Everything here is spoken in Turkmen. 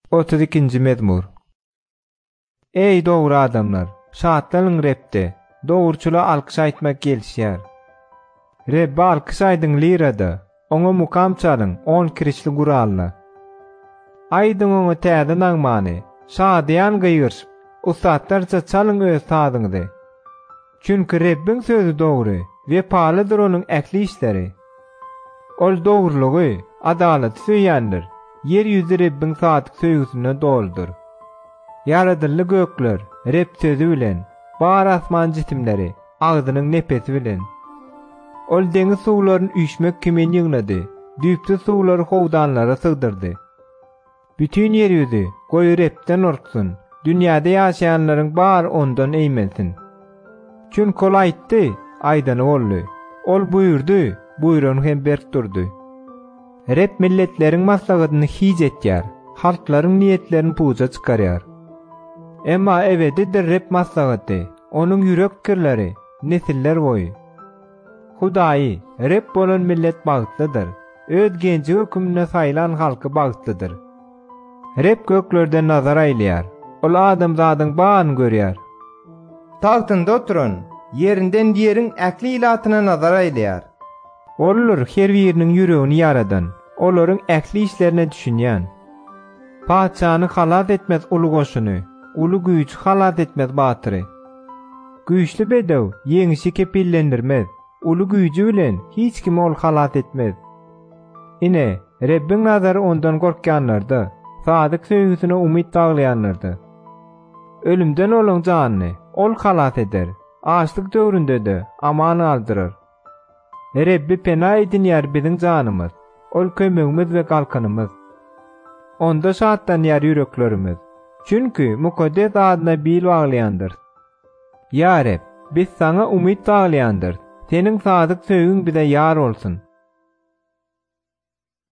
32-nji mezmur. Ey dogry adamlar, şatlalyň repde, dogurçula alkyş aýtmak gelişýär. Rebbe alkyş aýdyň lirada, oňa mukam çalyň 10 kirişli guralla. Aýdyň oňa täze nagmany, şadyan gyýyrşyp, ustatlarça çalyň öz tadyňdy. Çünki Rebbiň sözü dogry we palydyr onuň äkli işleri. Ol dogrulygy, adalaty söýýändir. Yer ýüzi Rebbiň sadyk söýgüsine doldur. Yaradylly gökler, Reb sözü bilen, bar asman jisimleri, agzynyň nepesi bilen. Ol deňiz suwlaryny üýşmek kimen ýygnady, düýpli suwlary howdanlara sygdyrdy. Bütün yer ýüzi goýy Rebden orksun, dünýäde ýaşaýanlaryň bar ondan eýmensin. Çünki ol aýtdy, aýdany boldy. Ol buýurdy, buýrany hem berk durdy. Reb milletleriň maslahatyny hiç etýär, halklaryň niýetlerini puza çykarýar. Emma ebedidir Reb maslahaty, onuň ýürek kirleri, nesiller boýy. Hudaý, Reb bolan millet bagtlydyr, öz genji hökümine saýlan halky bagtlydyr. Reb göklerden nazar aýlýar, ol adamzadyň bagyny görýär. Tagtynda oturan, yerinden diýeriň äkli ilatyna nazar aýlýar. Olur her biriniň ýüregini yaradan, olaryň äkli işlerine düşünýän. Paçany halat etmez ulu goşuny, ulu güýç halat etmez batyry. Güýçli bedew ýeňişi kepillendirmez, ulu güýji bilen hiç kim ol halat etmez. Ine Rebbiň nazary ondan gorkýanlarda, sadyk söýgüsine umyt baglaýanlarda. Ölümden olan janyny ol halat eder, açlyk döwründe de aman aldyrar. Rebbi pena edinýär biziň janymyz, ol kömegimiz we galkanymyz. Onda şatlanýar ýüreklerimiz. Çünki mukaddes adyna bil baglaýandyr. Ya Reb, biz sana umyt baglaýandyr. Seniň sadyk söýgüň bize ýar bolsun.